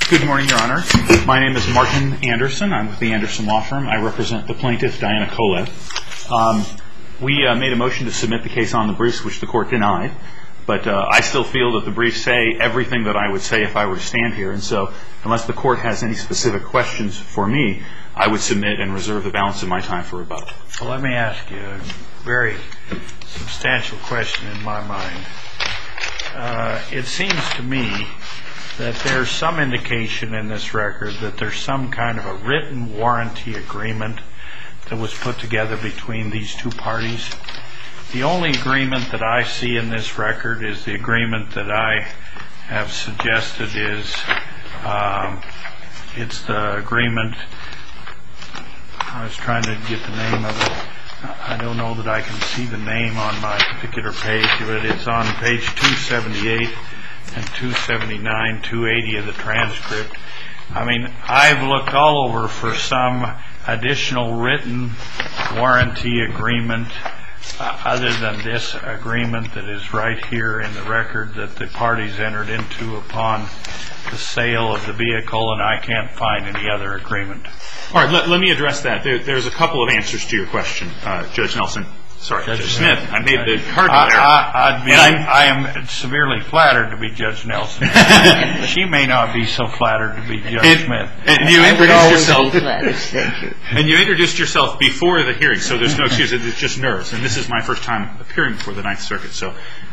Good morning, Your Honor. My name is Martin Anderson. I'm with the Anderson Law Firm. I represent the plaintiff, Diana Kolev. We made a motion to submit the case on the briefs, which the court denied. But I still feel that the briefs say everything that I would say if I were to stand here. And so unless the court has any specific questions for me, I would submit and reserve the balance of my time for rebuttal. Well, let me ask you a very substantial question in my mind. It seems to me that there's some indication in this record that there's some kind of a written warranty agreement that was put together between these two parties. The only agreement that I see in this record is the agreement that I have suggested is, it's the agreement, I was trying to get the name of it. I don't know that I can see the name on my particular page, but it's on page 278 and 279, 280 of the transcript. I mean, I've looked all over for some additional written warranty agreement other than this agreement that is right here in the record that the parties entered into upon the sale of the vehicle, and I can't find any other agreement. All right, let me address that. There's a couple of answers to your question, Judge Nelson. Sorry, Judge Smith. I made the cardinal error. I am severely flattered to be Judge Nelson. She may not be so flattered to be Judge Smith. And you introduced yourself before the hearing, so there's no excuse. It's just nerves. And this is my first time appearing before the Ninth Circuit, so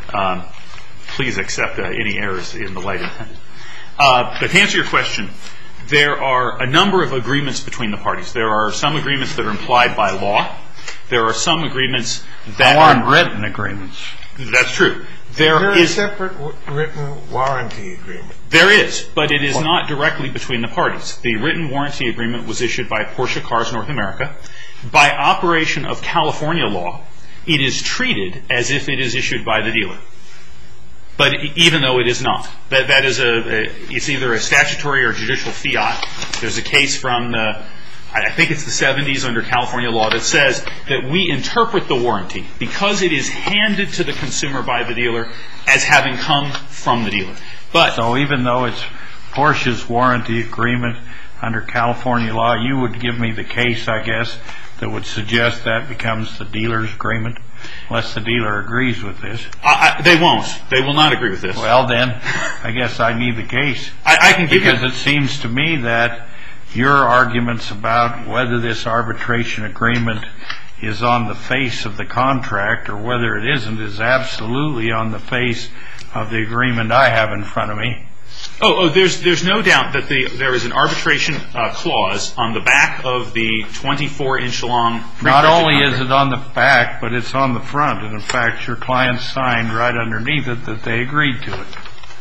please accept any errors in the light intended. But to answer your question, there are a number of agreements between the parties. There are some agreements that are implied by law. There are some agreements that are unwritten agreements. That's true. There is a separate written warranty agreement. There is, but it is not directly between the parties. The written warranty agreement was issued by Porsche Cars North America. By operation of California law, it is treated as if it is issued by the dealer. But even though it is not, that is it's either a statutory or judicial fiat. There's a case from I think it's the 70s under California law that says that we interpret the warranty because it is handed to the consumer by the dealer as having come from the dealer. So even though it's Porsche's warranty agreement under California law, you would give me the case, I guess, that would suggest that becomes the dealer's agreement, unless the dealer agrees with this. They won't. They will not agree with this. Well, then, I guess I need the case. I can give you... Because it seems to me that your arguments about whether this arbitration agreement is on the face of the contract or whether it isn't is absolutely on the face of the agreement I have in front of me. There's no doubt that there is an arbitration clause on the back of the 24-inch long... Not only is it on the back, but it's on the front. And in fact, your client signed right underneath it that they agreed to it.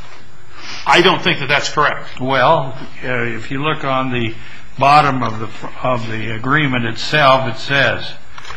I don't think that that's correct. Well, if you look on the bottom of the agreement itself, it says,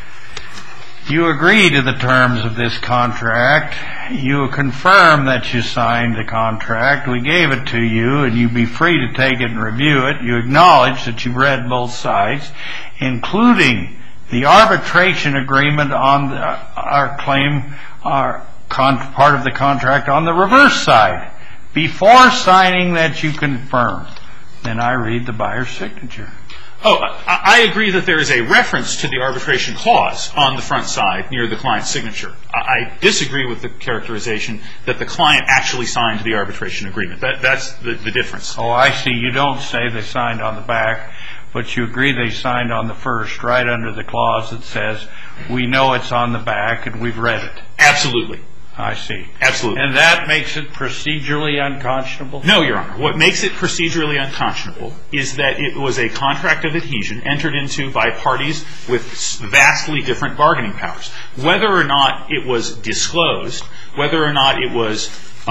you agree to the terms of this contract. You confirm that you signed the contract. We gave it to you, and you'd be free to take it and review it. You acknowledge that you've read both sides, including the arbitration agreement on our claim, part of the contract on the reverse side. Before signing that, you confirm. Then I read the buyer's signature. I agree that there is a reference to the arbitration clause on the front side near the client's signature. I disagree with the characterization that the client actually signed the arbitration agreement. That's the difference. Oh, I see. You don't say they signed on the back, but you agree they signed on the first, right under the clause that says, we know it's on the back and we've read it. Absolutely. I see. Absolutely. And that makes it procedurally unconscionable? No, Your Honor. What makes it procedurally unconscionable is that it was a contract of adhesion entered into by parties with vastly different bargaining powers. Whether or not it was disclosed, whether or not it was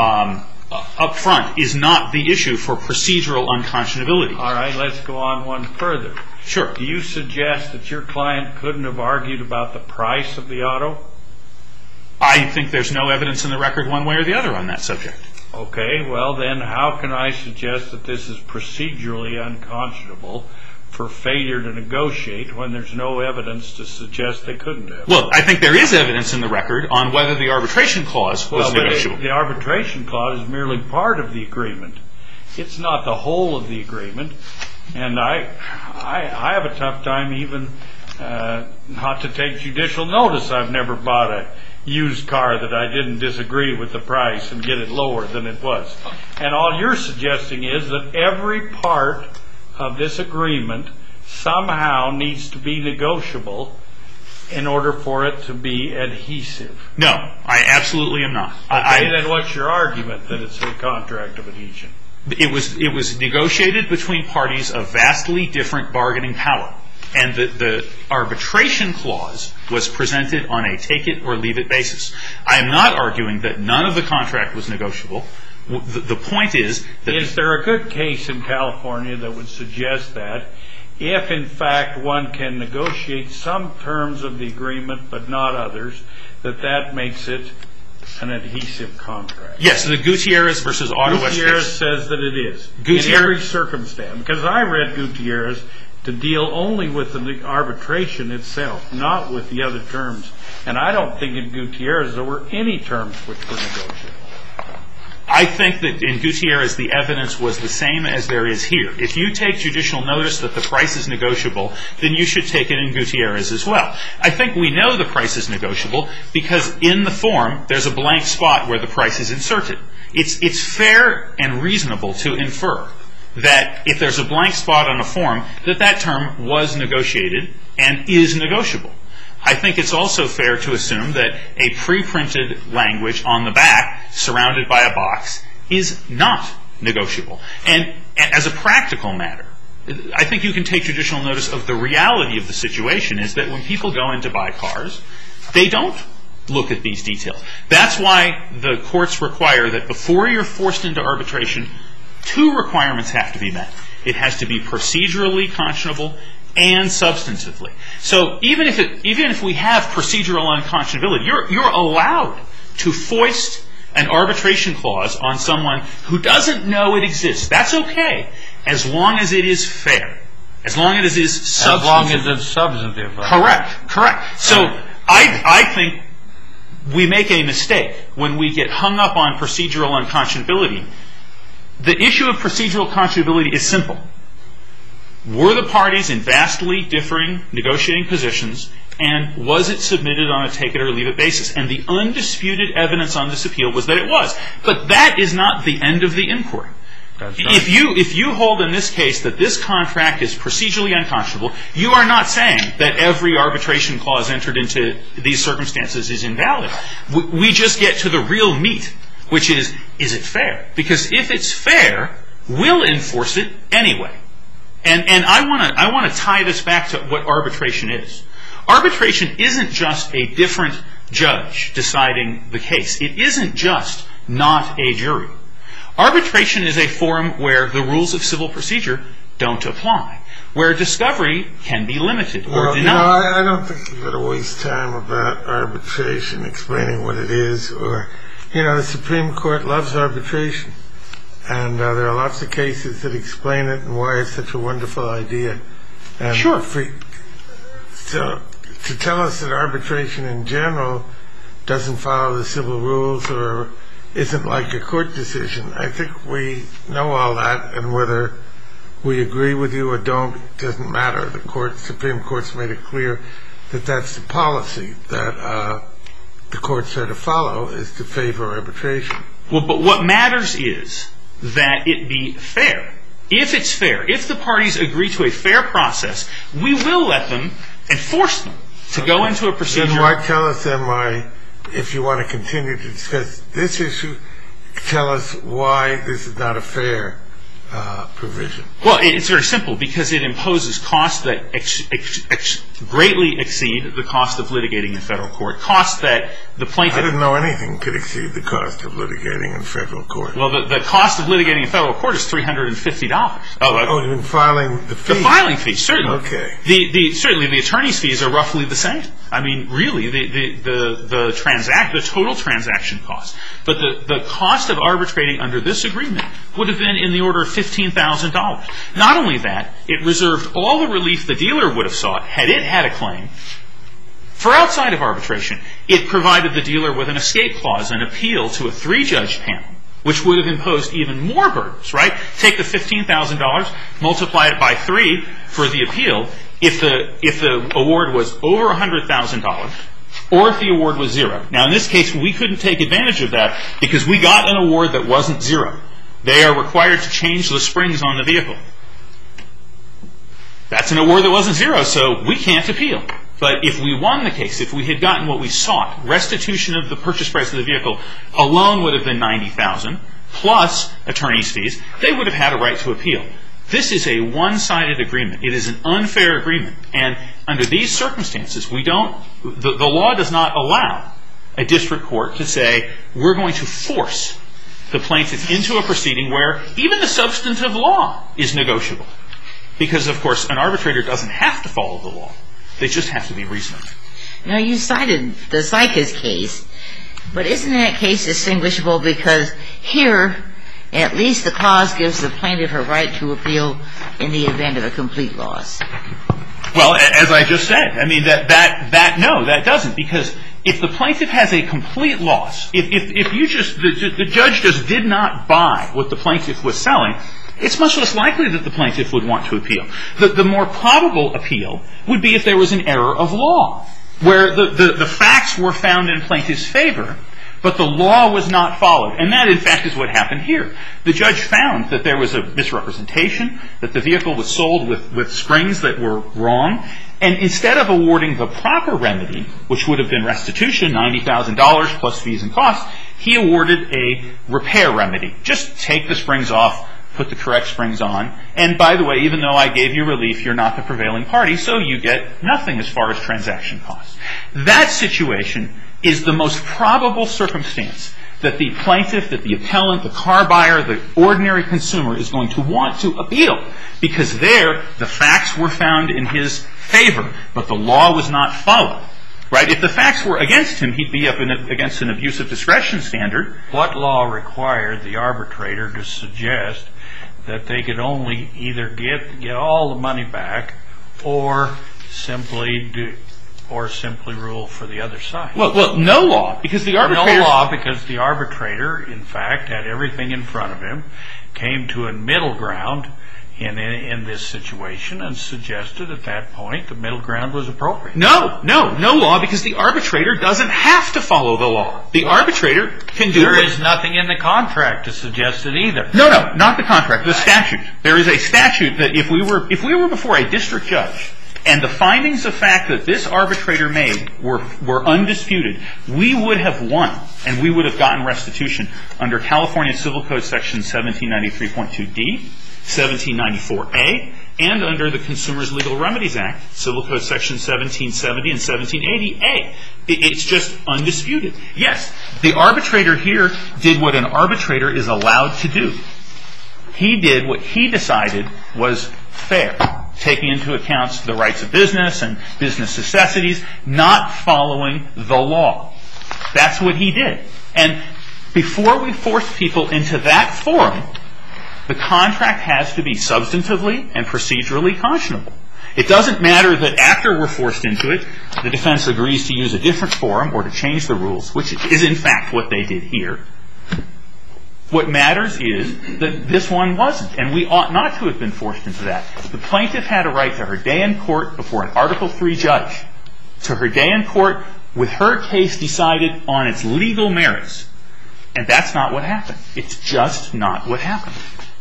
up front, is not the issue for procedural unconscionability. All right, let's go on one further. Sure. Do you suggest that your client couldn't have argued about the price of the auto? I think there's no evidence in the record one way or the other on that subject. Okay, well then how can I suggest that this is procedurally unconscionable for failure to negotiate when there's no evidence to suggest they couldn't have? Well, I think there is evidence in the record on whether the arbitration clause was negotiable. The arbitration clause is merely part of the agreement. It's not the whole of the agreement. And I have a tough time even not to take judicial notice. I've never bought a used car that I didn't disagree with the price and get it lower than it was. And all you're suggesting is that every part of this agreement somehow needs to be negotiable in order for it to be adhesive. No, I absolutely am not. Okay, then what's your argument that it's a contract of adhesion? It was negotiated between parties of vastly different bargaining power. And the arbitration clause was presented on a take-it-or-leave-it basis. I am not arguing that none of the contract was negotiable. The point is that... Is there a good case in California that would suggest that if, in fact, one can negotiate some terms of the agreement but not others, that makes it an adhesive contract? Yes, the Gutierrez versus Auto West Gutierrez case says that it is. In every circumstance. Because I read Gutierrez to deal only with the arbitration itself, not with the other terms. And I don't think in Gutierrez there were any terms which were negotiable. I think that in Gutierrez the evidence was the same as there is here. If you take judicial notice that the price is negotiable, then you should take it in Gutierrez as well. I think we know the price is negotiable because in the form there's a blank spot where the price is inserted. It's fair and reasonable to infer that if there's a blank spot on a form, that term was negotiated and is negotiable. I think it's also fair to assume that a pre-printed language on the back, surrounded by a box, is not negotiable. And as a practical matter, I think you can take judicial notice of the reality of the situation is that when people go in to buy cars, they don't look at these details. That's why the courts require that before you're forced into arbitration, two requirements have to be met. It has to be procedurally conscionable and substantively. So even if we have procedural unconscionability, you're allowed to foist an arbitration clause on someone who doesn't know it exists. That's okay, as long as it is fair, as long as it is substantive. As long as it's substantive. Correct. So I think we make a mistake when we get hung up on procedural unconscionability. The issue of procedural conscionability is simple. Were the parties in vastly differing negotiating positions, and was it submitted on a take-it-or-leave-it basis? And the undisputed evidence on this appeal was that it was. But that is not the end of the inquiry. That's right. If you hold in this case that this contract is procedurally unconscionable, you are not saying that every arbitration clause entered into these circumstances is invalid. We just get to the real meat, which is it fair? Because if it's fair, we'll enforce it anyway. And I want to tie this back to what arbitration is. Arbitration isn't just a different judge deciding the case. It isn't just not a jury. Arbitration is a forum where the rules of civil procedure don't apply, where discovery can be limited or denied. I don't think you've got to waste time about arbitration, explaining what it is. Or, the Supreme Court loves arbitration. And there are lots of cases that explain it and why it's such a wonderful idea. And sure. So to tell us that arbitration in general doesn't follow the civil rules or isn't like a court decision, I think we know all that, and whether we agree with you or don't doesn't matter. The Supreme Court's made it clear that that's the policy that the courts are to follow, is to favor arbitration. Well, but what matters is that it be fair. If it's fair, if the parties agree to a fair process, we will let them and force them to go into a procedure. Then why tell us then why, if you want to continue to discuss this issue, tell us why this is not a fair provision? Well, it's very simple, because it imposes costs that greatly exceed the cost of litigating in federal court, costs that the plaintiff... I didn't know anything could exceed the cost of litigating in federal court. Well, the cost of litigating in federal court is $350. Even filing the fee? The filing fee, certainly. Okay. Certainly, the attorney's fees are roughly the same. I mean, really, the total transaction cost. But the cost of arbitrating under this agreement would have been in the order of $15,000. Not only that, it reserved all the relief the dealer would have sought had it had a claim for outside of arbitration. It provided the dealer with an escape clause, an appeal to a 3-judge panel, which would have imposed even more burdens, right? Take the $15,000, multiply it by 3 for the appeal. If the award was over $100,000, or if the award was 0. Now, in this case, we couldn't take advantage of that because we got an award that wasn't 0. They are required to change the springs on the vehicle. That's an award that wasn't 0, so we can't appeal. But if we won the case, if we had gotten what we sought, restitution of the purchase price of the vehicle alone would have been $90,000 plus attorney's fees, they would have had a right to appeal. This is a one-sided agreement. It is an unfair agreement. And under these circumstances, the law does not allow a district court to say, we're going to force the plaintiff into a proceeding where even the substantive law is negotiable. Because, of course, an arbitrator doesn't have to follow the law. They just have to be reasonable. Now, you cited the Zykas case, but isn't that case distinguishable because here, at least the clause gives the plaintiff a right to appeal in the event of a complete loss? Well, as I just said, I mean, that doesn't, because if the plaintiff has a complete loss, if the judge just did not buy what the plaintiff was selling, it's much less likely that the plaintiff would want to appeal. The more probable appeal would be if there was an error of law, where the facts were found in plaintiff's favor, but the law was not followed. And that, in fact, is what happened here. The judge found that there was a misrepresentation, that the vehicle was sold with springs that were wrong, and instead of awarding the proper remedy, which would have been restitution, $90,000 plus fees and costs, he awarded a repair remedy. Just take the springs off, put the correct springs on, and by the way, even though I gave you relief, you're not the prevailing party, so you get nothing as far as transaction costs. That situation is the most probable circumstance that the plaintiff, that the appellant, the car buyer, the ordinary consumer is going to want to appeal, because there the facts were found in his favor, but the law was not followed. Right? If the facts were against him, he'd be up against an abuse of discretion standard. What law required the arbitrator to suggest that they could only either get all the money back or simply rule for the other side? Well, no law, because the arbitrator, in fact, had everything in front of him, came to a middle ground in this situation and suggested at that point the middle ground was appropriate. No law, because the arbitrator doesn't have to follow the law. The arbitrator can do it. There is nothing in the contract to suggest it either. No, not the contract, the statute. There is a statute that if we were before a district judge and the findings of fact that this arbitrator made were undisputed, we would have won, and we would have gotten restitution under California Civil Code Section 1793.2D, 1794A, and under the Consumers Legal Remedies Act, Civil Code Section 1770 and 1780A. It's just undisputed. Yes, the arbitrator here did what an arbitrator is allowed to do. He did what he decided was fair, taking into account the rights of business and business necessities, not following the law. That's what he did. And before we force people into that forum, the contract has to be substantively and procedurally conscionable. It doesn't matter that after we're forced into it, the defense agrees to use a different forum or to change the rules, which is in fact what they did here. What matters is that this one wasn't, and we ought not to have been forced into that. The plaintiff had a right to her day in court before an Article III judge, to her day in court with her case decided on its legal merits. And that's not what happened. It's just not what happened.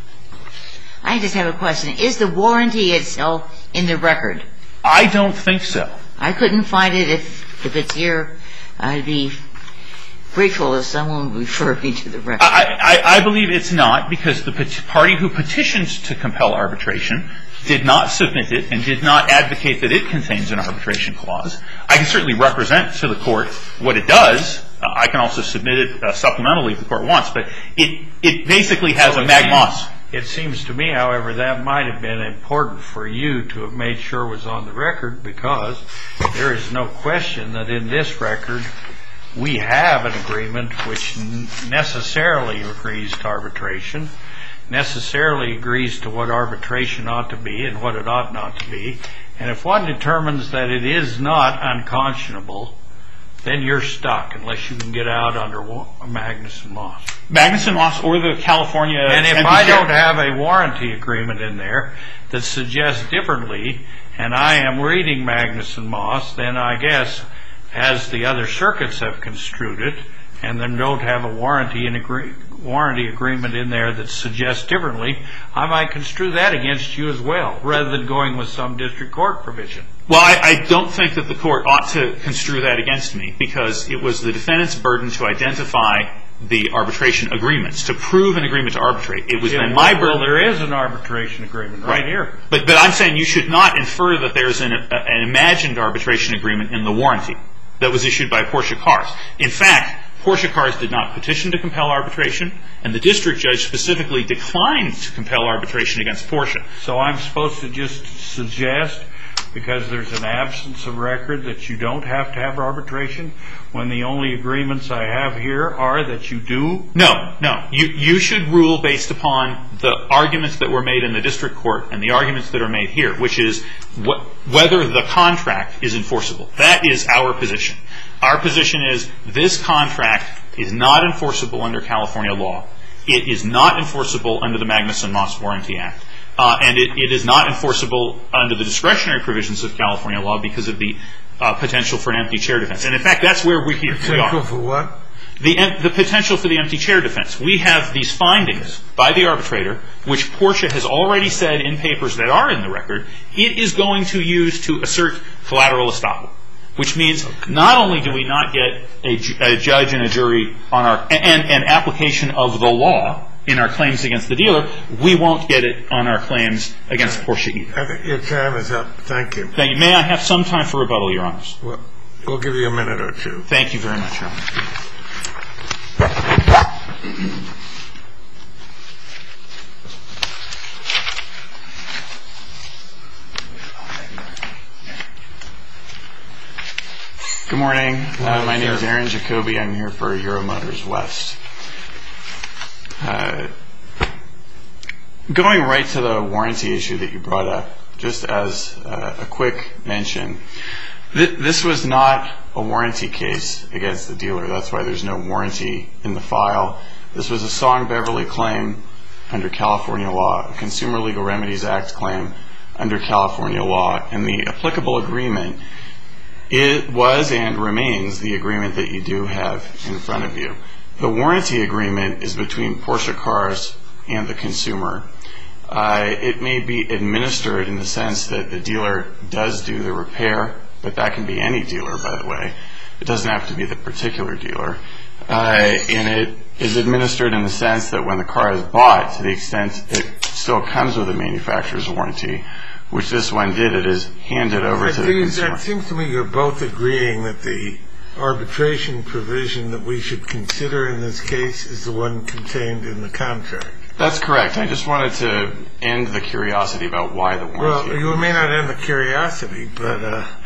I just have a question. Is the warranty itself in the record? I don't think so. I couldn't find it. If it's here, I'd be grateful if someone would refer me to the record. I believe it's not, because the party who petitioned to compel arbitration did not submit it and did not advocate that it contains an arbitration clause. I can certainly represent to the court what it does. I can also submit it supplementally if the court wants, but it basically has a magmos. It seems to me, however, that might have been important for you to have made sure was on the record, because there is no question that in this record we have an agreement which necessarily agrees to arbitration, necessarily agrees to what arbitration ought to be and what it ought not to be. And if one determines that it is not unconscionable, then you're stuck unless you can get out under Magnuson Moss. Magnuson Moss or the California... And if I don't have a warranty agreement in there that suggests differently, and I am reading Magnuson Moss, then I guess, as the other circuits have construed it, and then don't have a warranty agreement in there that suggests differently, I might construe that against you as well, rather than going with some district court provision. Well, I don't think that the court ought to construe that against me, because it was the defendant's burden to identify the arbitration agreements, to prove an agreement to arbitrate. It was then my burden... Well, there is an arbitration agreement right here. But I'm saying you should not infer that there's an imagined arbitration agreement in the warranty that was issued by Porsche Cars. In fact, Porsche Cars did not petition to compel arbitration, and the district judge specifically declined to compel arbitration against Porsche. So I'm supposed to just suggest, because there's an absence of record, that you don't have to have arbitration when the only agreements I have here are that you do? No. You should rule based upon the arguments that were made in the district court and the arguments that are made here, which is whether the contract is enforceable. That is our position. Our position is this contract is not enforceable under California law. It is not enforceable under the Magnuson-Moss Warranty Act. And it is not enforceable under the discretionary provisions of California law because of the potential for an empty chair defense. And in fact, that's where we are. Potential for what? The potential for the empty chair defense. We have these findings by the arbitrator, which Porsche has already said in papers that are in the record, it is going to use to assert collateral estoppel. Which means not only do we not get a judge and a jury on an application of the law in our claims against the dealer, we won't get it on our claims against Porsche either. I think your time is up. Thank you. Thank you. May I have some time for rebuttal, Your Honors? Well, we'll give you a minute or two. Thank you very much, Your Honor. Good morning. My name is Aaron Jacoby. I'm here for Euromotors West. Going right to the warranty issue that you brought up, just as a quick mention, this was not a warranty case against the dealer. That's why there's no warranty in the file. This was a Song-Beverly claim under California law, a Consumer Legal Remedies Act claim under California law, and the applicable agreement, it was and remains the agreement that you do have in front of you. The warranty agreement is between Porsche Cars and the consumer. It may be administered in the sense that the dealer does do the repair, but that can be any dealer, by the way. It doesn't have to be the particular dealer. And it is administered in the sense that when the car is bought, to the extent it still comes with a manufacturer's warranty, which this one did, it is handed over to the consumer. It seems to me you're both agreeing that the arbitration provision that we should consider in this case is the one contained in the contract. That's correct. I just wanted to end the curiosity about why the warranty. Well, you may not end the curiosity, but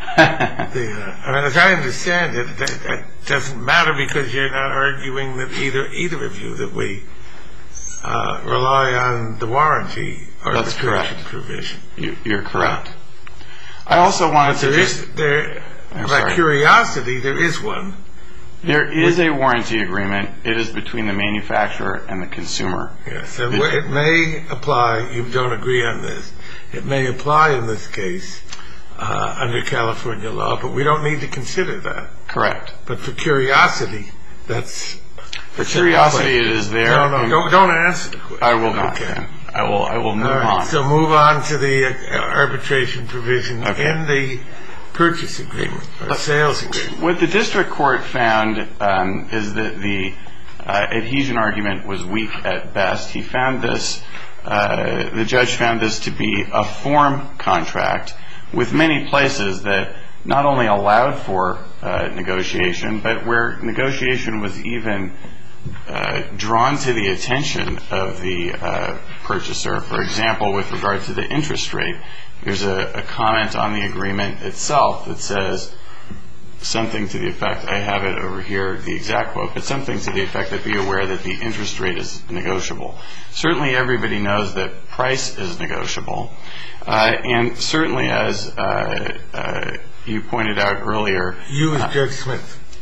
as I understand it, that doesn't matter because you're not arguing that either of you that we rely on the warranty arbitration provision. You're correct. I also wanted to by curiosity, there is one. There is a warranty agreement. It is between the manufacturer and the consumer. Yes, and it may apply. You don't agree on this. It may apply in this case under California law, but we don't need to consider that. Correct. But for curiosity, that's... For curiosity, it is there. No, don't answer the question. I will not. Okay. I will move on. So move on to the arbitration provision in the purchase agreement or sales agreement. What the district court found is that the adhesion argument was weak at best. He found this, the judge found this to be a form contract with many places that not only allowed for negotiation, but where negotiation was even drawn to the attention of the purchaser. For example, with regard to the interest rate, there's a comment on the agreement itself that says something to the effect, I have it over here, the exact quote, but something to the effect that be aware that the interest rate is negotiable. Certainly everybody knows that price is negotiable. And certainly as you pointed out earlier. You as Judge Smith.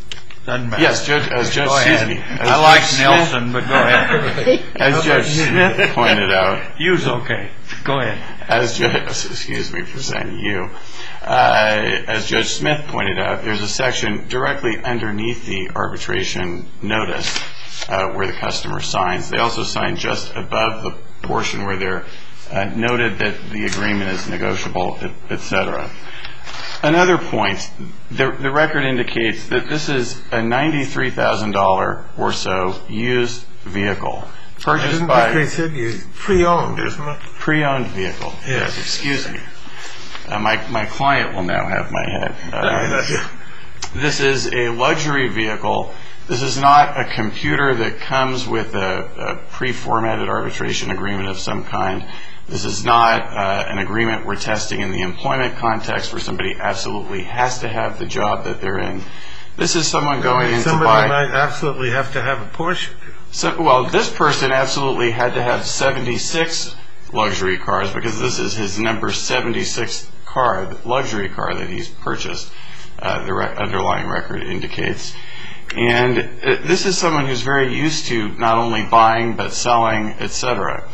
Doesn't matter. Yes, as Judge, Go excuse ahead. me. I like Nelson, but go ahead. As Judge Smith pointed out. You's okay. Go ahead. Excuse me for saying you. As Judge Smith pointed out, there's a section directly underneath the arbitration notice where the customer signs. They also sign just above the portion where they're noted that the agreement is negotiable, etc. Another point, the record indicates that this is a $93,000 or so used vehicle purchased by... They said pre-owned, isn't it? Pre-owned vehicle. Yes. Excuse me. My client will now have my head. This is a luxury vehicle. This is not a computer that comes with a pre-formatted arbitration agreement of some kind. This is not an agreement we're testing in the employment context where somebody absolutely has to have the job that they're in. This is someone going in to buy... Somebody might absolutely have to have a Porsche. Well, this person absolutely had to have 76 luxury cars because this is his number 76 car, the luxury car that he's purchased, the underlying record indicates. And this is someone who's very used to not only buying but selling, etc.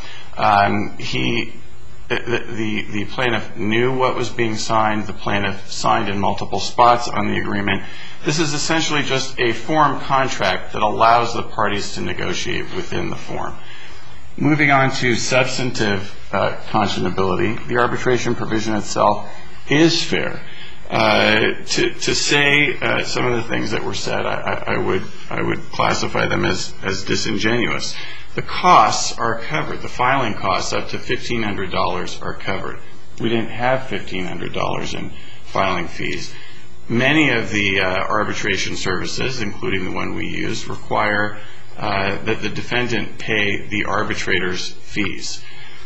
The plaintiff knew what was being signed. The plaintiff signed in multiple spots on the agreement. This is essentially just a form contract that allows the parties to negotiate within the form. Moving on to substantive conscionability, the arbitration provision itself is fair. To say some of the things that were said, I would classify them as disingenuous. The costs are covered. The filing costs up to $1,500 are covered. We didn't have $1,500 in filing fees. Many of the arbitration services, including the one we use, require that the defendant pay the arbitrator's fees.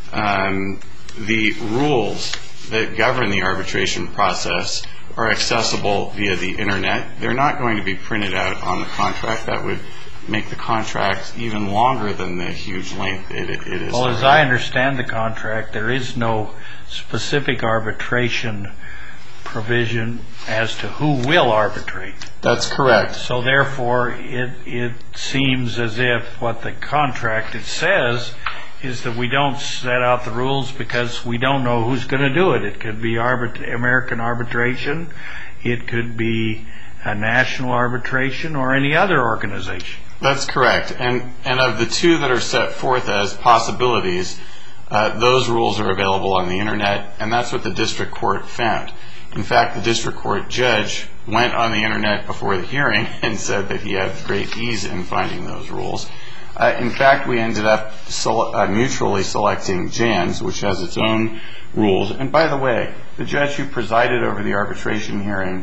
The rules that govern the arbitration process are accessible via the Internet. They're not going to be printed out on the contract. That would make the contract even longer than the huge length it is. Well, as I understand the contract, there is no specific arbitration provision as to who will arbitrate. That's correct. So therefore, it seems as if what the contract it says is that we don't set out the rules because we don't know who's going to do it. It could be American arbitration, it could be a national arbitration, or any other organization. That's correct. And of the two that are set forth as possibilities, those rules are available on the Internet, and that's what the district court found. In fact, the district court judge went on the Internet before the hearing and said that he had great ease in finding those rules. In fact, we ended up mutually selecting JANS, which has its own rules. And by the way, the judge who presided over the arbitration hearing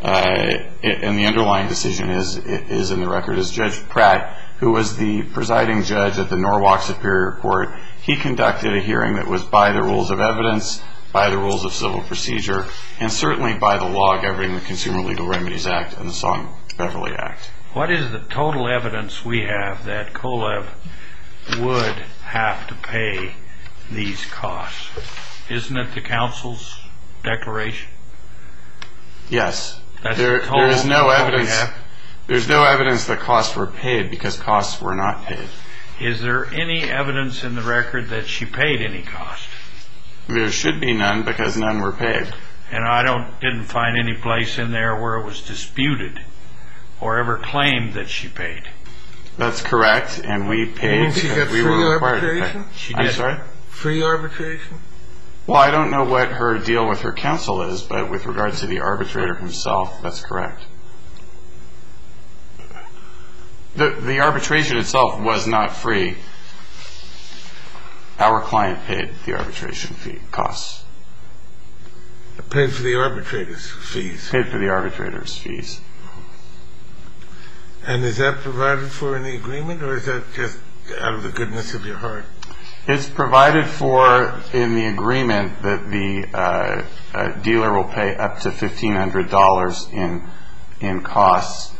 and the underlying decision is in the record is Judge Pratt, who was the presiding judge at the Norwalk Superior Court. He conducted a hearing that was by the rules of evidence, by the rules of civil procedure, and certainly by the law governing the Consumer Legal Remedies Act and the Song-Beverly Act. What is the total evidence we have that Kolev would have to pay these costs? Isn't it the council's declaration? Yes. There is no evidence. There's no evidence that costs were paid because costs were not paid. Is there any evidence in the record that she paid any cost? There should be none because none were paid. And I didn't find any place in there where it was disputed or ever claimed that she paid. That's correct, and we paid because we were required to pay. She did. I'm sorry? Free arbitration? Well, I don't know what her deal with her counsel is, but with regard to the arbitrator himself, that's correct. The arbitration itself was not free. Our client paid the arbitration fee costs. Paid for the arbitrator's fees. Paid for the arbitrator's fees. And is that provided for in the agreement, or is that just out of the goodness of your heart? It's provided for in the agreement that the dealer will pay up to $1,500 in costs.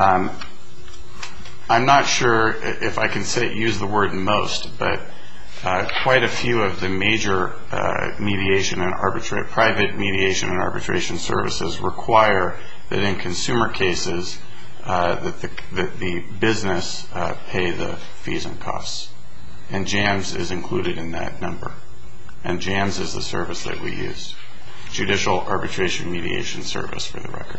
I'm not sure if I can use the word most, but quite a few of the major private mediation and arbitration services require that in consumer cases that the business pay the fees and costs. And JAMS is included in that number. And JAMS is the service that we use. Judicial Arbitration Mediation Service, for the record.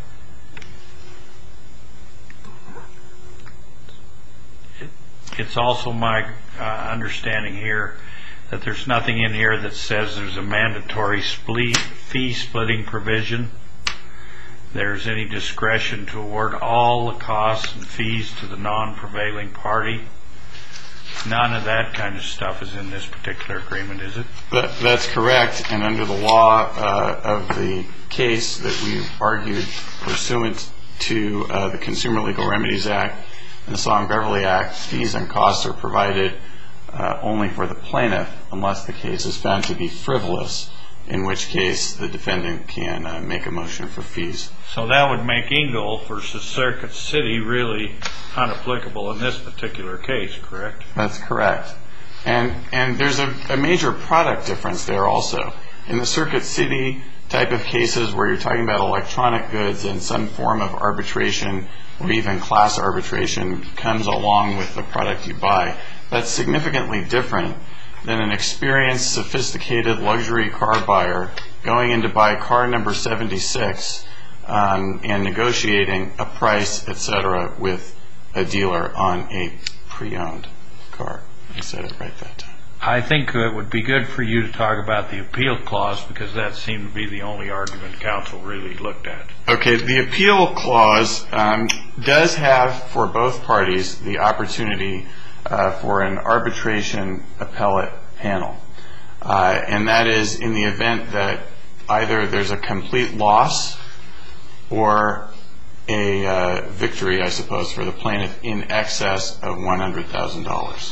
It's also my understanding here that there's nothing in here that says there's a mandatory fee splitting provision. There's any discretion to award all the costs and fees to the non-prevailing party. None of that kind of stuff is in this particular agreement, is it? That's correct, and under the law of the case that we argued pursuant to the Consumer Legal Remedies Act and the Song-Beverly Act, fees and costs are provided only for the plaintiff unless the case is found to be frivolous, in which case the defendant can make a motion for fees. So that would make Ingle versus Circuit City really unapplicable in this particular case, correct? That's correct. And there's a major product difference there also. In the Circuit City type of cases where you're talking about electronic goods and some form of arbitration or even class arbitration comes along with the product you buy, that's significantly different than an experienced, sophisticated luxury car buyer going in to buy car number 76 and negotiating a price, etc., with a dealer on a pre-owned car. I said it right that time. I think it would be good for you to talk about the appeal clause because that seemed to be the only argument counsel really looked at. Okay, the appeal clause does have for both parties the opportunity for an arbitration appellate panel. And that is in the event that either there's a complete loss or a victory, I suppose, for the plaintiff in excess of $100,000.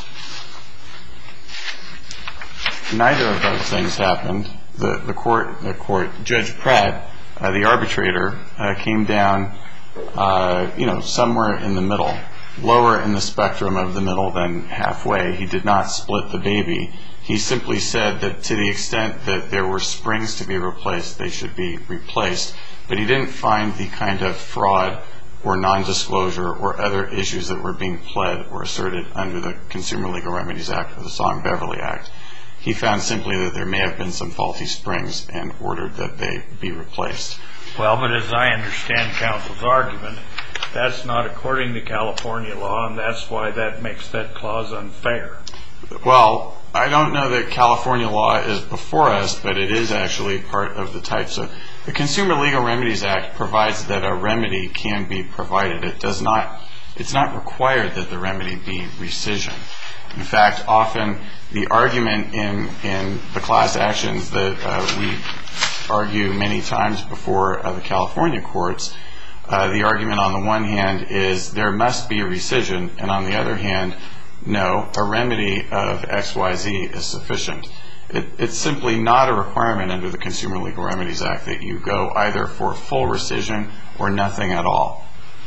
Neither of those things happened. The court, Judge Pratt, the arbitrator, came down, somewhere in the middle, lower in the spectrum of the middle than halfway. He did not split the baby. He simply said that to the extent that there were springs to be replaced, they should be replaced. But he didn't find the kind of fraud or nondisclosure or other issues that were being pled or asserted under the Consumer Legal Remedies Act or the Song-Beverly Act. He found simply that there may have been some faulty springs and ordered that they be replaced. Well, but as I understand counsel's argument, that's not according to California law, and that's why that makes that clause unfair. Well, I don't know that California law is before us, but it is actually part of the types of... The Consumer Legal Remedies Act provides that a remedy can be provided. It's not required that the remedy be rescission. In fact, often the argument in the class actions that we argue many times before the California courts, the argument on the one hand is there must be a rescission, and on the other hand, no, a remedy of XYZ is sufficient. It's simply not a requirement under the Consumer Legal Remedies Act that you go either for full rescission or nothing at all.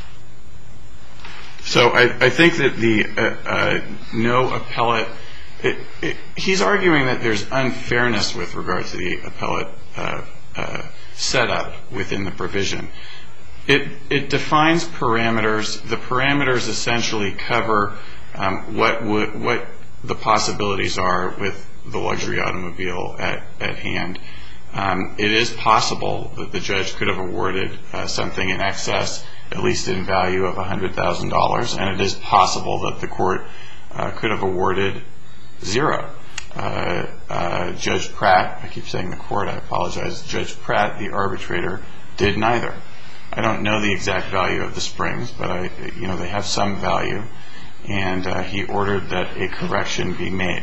So I think that the no appellate... he's arguing that there's unfairness with regard to the appellate setup within the provision. It defines parameters. The parameters essentially cover what the possibilities are with the luxury automobile at hand. It is possible that the judge could have awarded something in excess, at least in value, of $100,000, and it is possible that the court could have awarded zero. Judge Pratt, I keep saying the court, I apologize, Judge Pratt, the arbitrator, did neither. I don't know the exact value of the springs, but they have some value, and he ordered that a correction be made.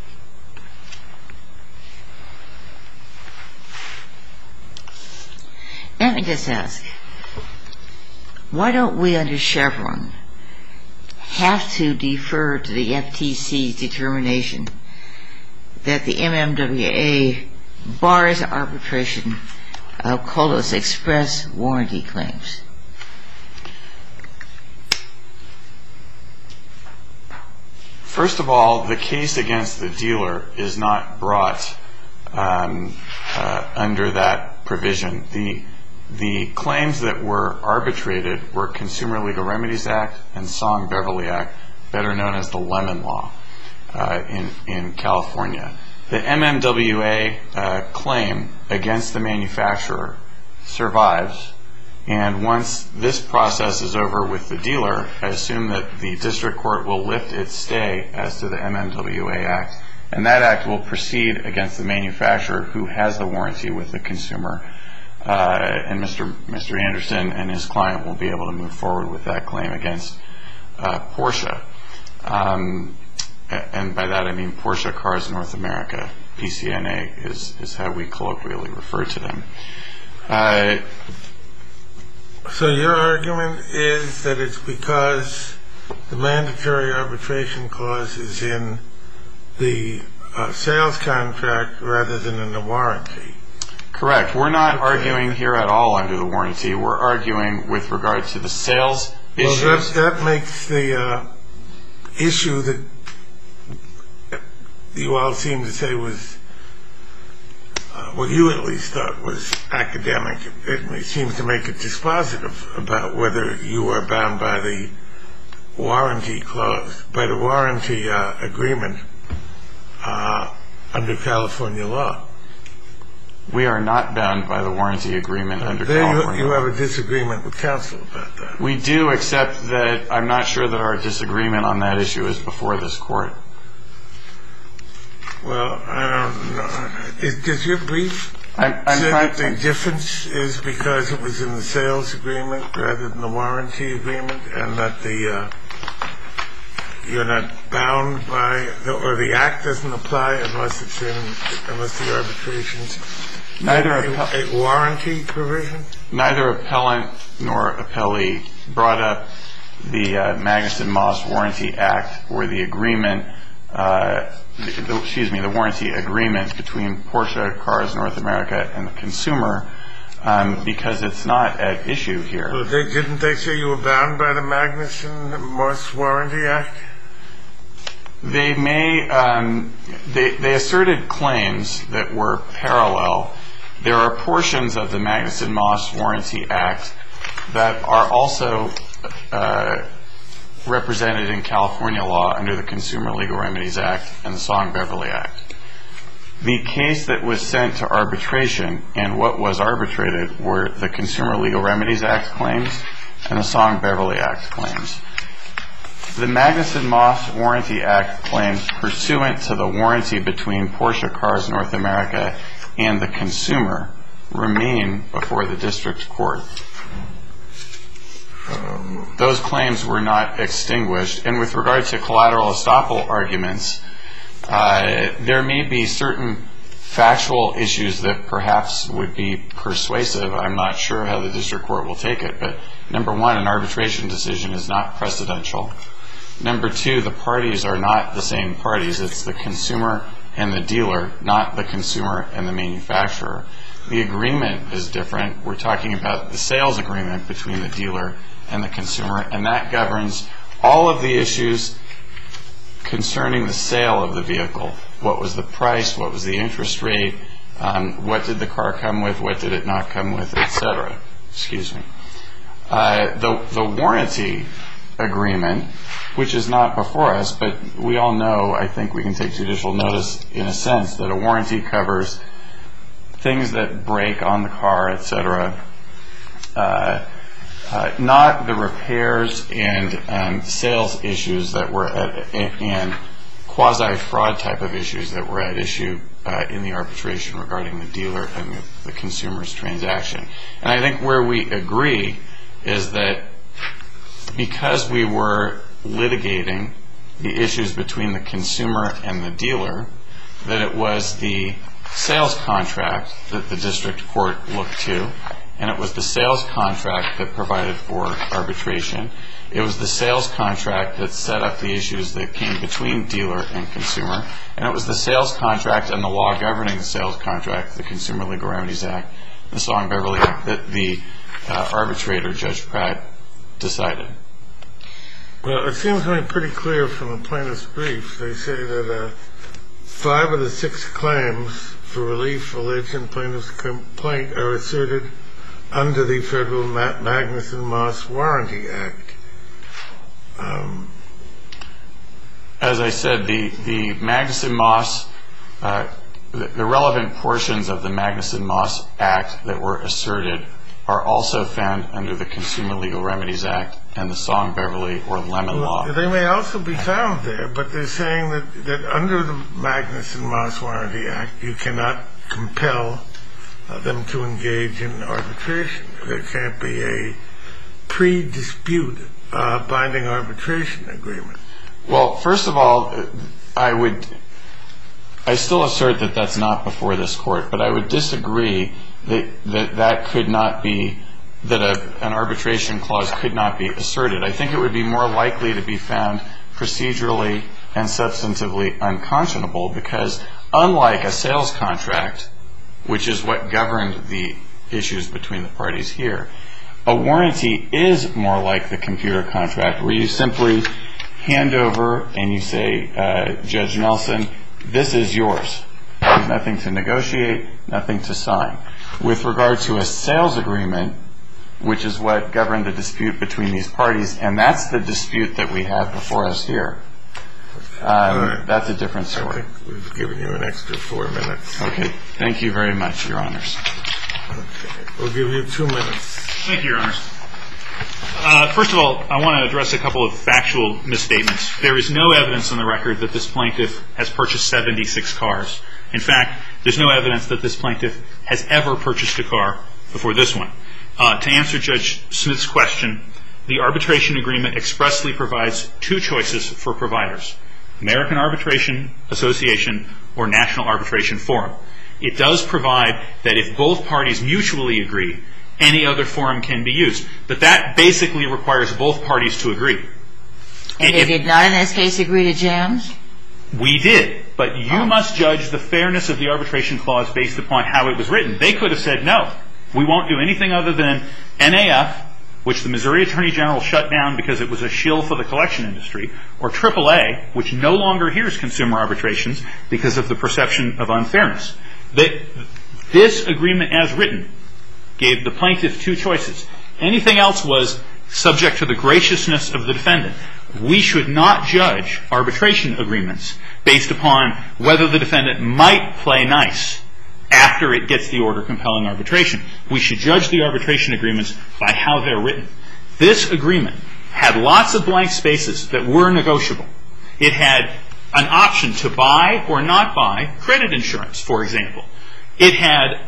Let me just ask, why don't we under Chevron have to defer to the FTC's determination that the MMWA bars arbitration of COLA's express warranty claims? First of all, the case against the dealer is not brought under that provision. The claims that were arbitrated were Consumer Legal Remedies Act and Song-Beverly Act, better known as the Lemon Law in California. The MMWA claim against the manufacturer survives, and once this process is over with the dealer, I assume that the district court will lift its stay as to the MMWA Act, and that act will proceed against the manufacturer who has the warranty with the consumer. And Mr. Anderson and his client will be able to move forward with that claim against Porsche. And by that I mean Porsche Cars North America. PCNA is how we colloquially refer to them. So your argument is that it's because the mandatory arbitration clause is in the sales contract rather than in the warranty? Correct. We're not arguing here at all under the warranty. We're arguing with regard to the sales issues. Well, that makes the issue that you all seem to say was, what you at least thought was academic. It seems to make it dispositive about whether you are bound by the warranty clause, by the warranty agreement under California law. We are not bound by the warranty agreement under California law. You have a disagreement with counsel about that. We do, except that I'm not sure that our disagreement on that issue is before this court. Well, I don't know. Does your brief say that the difference is because it was in the sales agreement rather than the warranty agreement, and that you're not bound by, or the act doesn't apply unless the arbitration's a warranty provision? Neither appellant nor appellee brought up the Magnuson-Moss Warranty Act or the agreement, the warranty agreement between Porsche Cars North America and the consumer, because it's not at issue here. Well, didn't they say you were bound by the Magnuson-Moss Warranty Act? They asserted claims that were parallel. There are portions of the Magnuson-Moss Warranty Act that are also represented in California law under the Consumer Legal Remedies Act and the Song-Beverly Act. The case that was sent to arbitration and what was arbitrated were the Consumer Legal Remedies Act claims and the Song-Beverly Act claims. The Magnuson-Moss Warranty Act claims pursuant to the warranty between Porsche Cars North America and the consumer remain before the district court. Those claims were not extinguished. And with regard to collateral estoppel arguments, there may be certain factual issues that perhaps would be persuasive. I'm not sure how the district court will take it. But number one, an arbitration decision is not precedential. Number two, the parties are not the same parties. It's the consumer and the dealer, not the consumer and the manufacturer. The agreement is different. We're talking about the sales agreement between the dealer and the consumer, and that governs all of the issues concerning the sale of the vehicle. What was the price? What was the interest rate? What did the car come with? What did it not come with? Etc. Excuse me. The warranty agreement, which is not before us, but we all know, I think we can take judicial notice in a sense, that a warranty covers things that break on the car, etc. Not the repairs and sales issues that were and quasi-fraud type of issues that were at issue in the arbitration regarding the dealer and the consumer's transaction. And I think where we agree is that because we were litigating the issues between the consumer and the dealer, that it was the sales contract that the district court looked to, and it was the sales contract that provided for arbitration. It was the sales contract that set up the issues that came between dealer and consumer, and it was the sales contract and the law governing the sales contract, the Consumer Legal Remedies Act, the Song-Beverly Act, that the arbitrator, Judge Pratt, decided. Well, it seems to me pretty clear from the plaintiff's brief. They say that 5 of the 6 claims for relief alleged in plaintiff's complaint are asserted under the Federal Magnuson-Moss Warranty Act. As I said, the Magnuson-Moss, the relevant portions of the Magnuson-Moss Act that were asserted are also found under the Consumer Legal Remedies Act and the Song-Beverly or Lemon Law. They may also be found there, but they're saying that under the Magnuson-Moss Warranty Act, you cannot compel them to engage in arbitration. There can't be a pre-dispute binding arbitration agreement. Well, first of all, I still assert that that's not before this court, but I would disagree that could not be, that an arbitration clause could not be asserted. I think it would be more likely to be found procedurally and substantively unconscionable because unlike a sales contract, which is what governed the issues between the parties here, a warranty is more like the computer contract where you simply hand over and you say, Judge Nelson, this is yours. There's nothing to negotiate, nothing to sign. With regard to a sales agreement, which is what governed the dispute between these parties, and that's the dispute that we have before us here, that's a different story. I think we've given you an extra 4 minutes. Okay. Thank you very much, Your Honors. Okay. We'll give you 2 minutes. Thank you, Your Honors. First of all, I want to address a couple of factual misstatements. There is no evidence on the record that this plaintiff has purchased 76 cars. In fact, there's no evidence that this plaintiff has ever purchased a car before this one. To answer Judge Smith's question, the arbitration agreement expressly provides 2 choices for providers: American Arbitration Association or National Arbitration Forum. It does provide that if both parties mutually agree, any other forum can be used. But that basically requires both parties to agree. And they did not in this case agree to jams? We did. But you must judge the fairness of the arbitration clause based upon how it was written. They could have said, no, we won't do anything other than NAF, which the Missouri Attorney General shut down because it was a shill for the collection industry, or AAA, which no longer hears consumer arbitrations because of the perception of unfairness. This agreement as written gave the plaintiff 2 choices. Anything else was subject to the graciousness of the defendant. We should not judge arbitration agreements based upon whether the defendant might play nice after it gets the order compelling arbitration. We should judge the arbitration agreements by how they're written. This agreement had lots of blank spaces that were negotiable. It had an option to buy or not buy credit insurance, for example. It had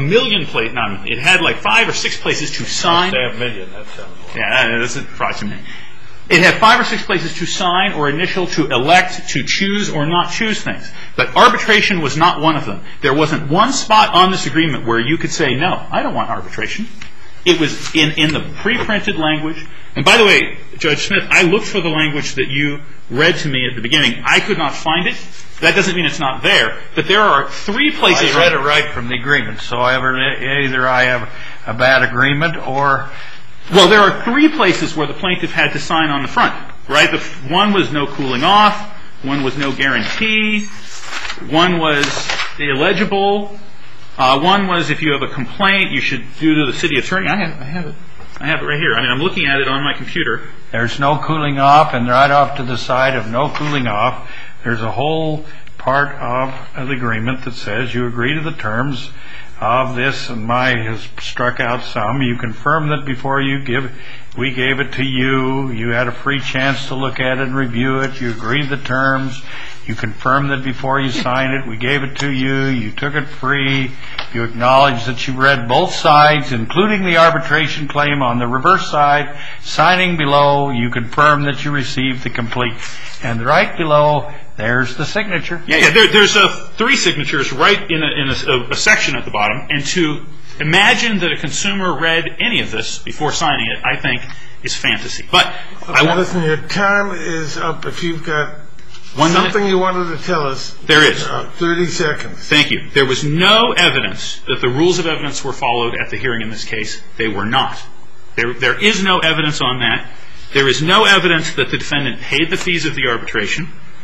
it had like 5 or 6 places to sign. Say $1 million, that sounds like. Yeah, that's approximately. It had 5 or 6 places to sign or initial, to elect, to choose or not choose things. But arbitration was not one of them. There wasn't one spot on this agreement where you could say, no, I don't want arbitration. It was in the pre-printed language. And by the way, Judge Smith, I looked for the language that you read to me at the beginning. I could not find it. That doesn't mean it's not there. But there are 3 places. I read it right from the agreement. So either I have a bad agreement or... Well, there are 3 places where the plaintiff had to sign on the front, right? One was no cooling off. One was no guarantee. One was illegible. One was if you have a complaint, you should do to the city attorney. I have it right here. I mean, I'm looking at it on my computer. There's no cooling off, and right off to the side of no cooling off, there's a whole part of the agreement that says you agree to the terms of this, and has struck out some. You confirm that before we gave it to you. You had a free chance to look at it and review it. You agreed to the terms. You confirmed that before you signed it. We gave it to you. You took it free. You acknowledged that you read both sides, including the arbitration claim on the reverse side. Signing below, you confirm that you received the complete. And right below, there's the signature. Yeah. There's 3 signatures right in a section at the bottom. And to imagine that a consumer read any of this before signing it, I think, is fantasy. But listen, your time is up. If you've got something you wanted to tell us, there is 30 seconds. Thank you. There was no evidence that the rules of evidence were followed at the hearing in this case. They were not. There is no evidence on that. There is no evidence that the defendant paid the fees of the arbitration.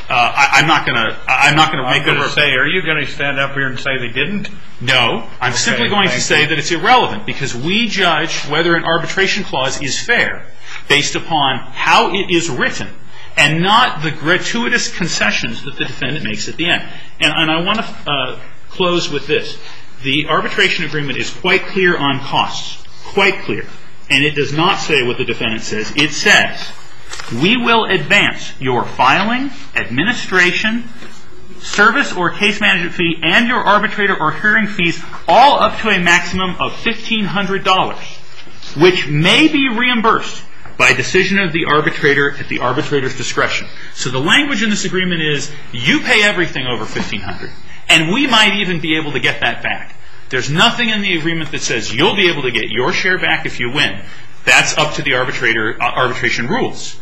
I'm not going to make I'm going to say, are you going to stand up here and say they didn't? No, I'm simply going to say that it's irrelevant because we judge whether an arbitration clause is fair based upon how it is written and not the gratuitous concessions that the defendant makes at the end. And I want to close with this. The arbitration agreement is quite clear on costs, quite clear. And it does not say what the defendant says. It says, we will advance your filing, administration, service or case management fee, and your arbitrator or hearing fees all up to a maximum of $1,500, which may be reimbursed by decision of the arbitrator at the arbitrator's discretion. So the language in this agreement is, you pay everything over $1,500, and we might even be able to get that back. There's nothing in the agreement that says you'll be able to get your share back if you win. That's up to the arbitration rules.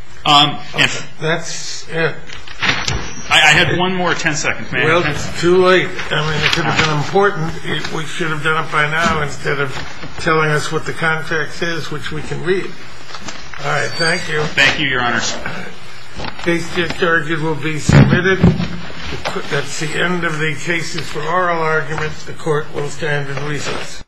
That's it. I had one more 10 seconds, man. Well, it's too late. I mean, it could have been important. We should have done it by now instead of telling us what the contract says, which we can read. All right, thank you. Thank you, Your Honors. Case discharge will be submitted. That's the end of the cases for oral arguments. The court will stand in recess.